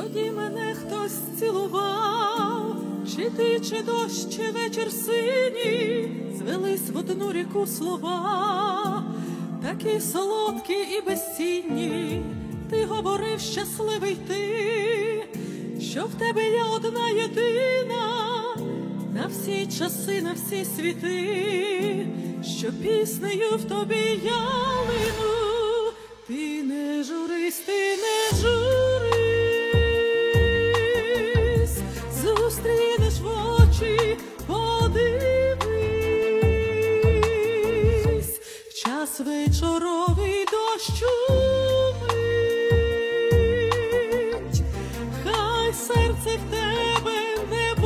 Тоді мене хтось цілував, чи ти, чи дощ, чи вечір синій, звелись в одну ріку слова, такі солодкі і безцінні. Ти говорив, щасливий ти, що в тебе я одна єдина, на всі часи, на всі світи, що піснею в тобі я лину. Ти не журись, ти не журись, зустрінеш в очі, подивись, в час вечоровий дощу мить, хай серце в тебе не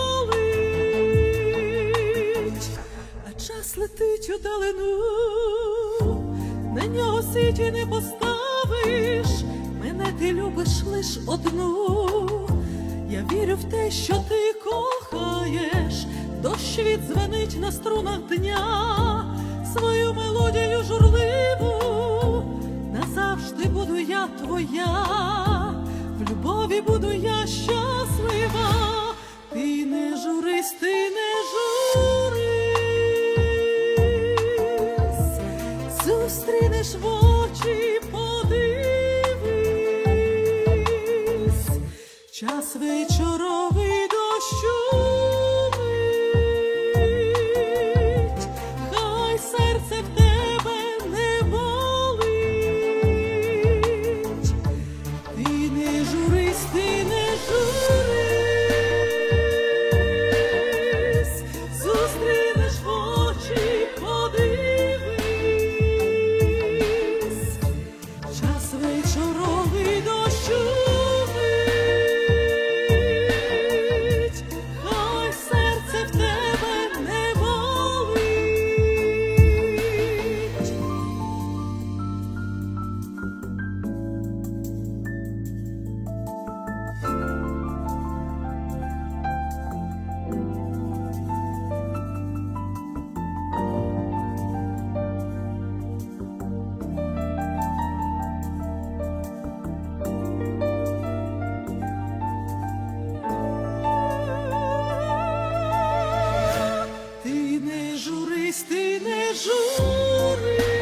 болить, а час летить удалину, на нього сіті не поставиш, мене ти любиш лиш одну. Я вірю в те, що ти кохаєш, дощ віддзвенить на струнах дня свою мелодію журливу. Назавжди буду я твоя, в любові буду я щаслива. Ти не журись, ти не журись, зустрінеш в очі, подивись, час вечоровий дощу мить, хай серце в тебе не болить. Ти не журись, ти не журись, зустрінеш в очі, подивись, час вечоровий дощу мить, хай серце в тебе не болить. Ти не журись, ти не журись.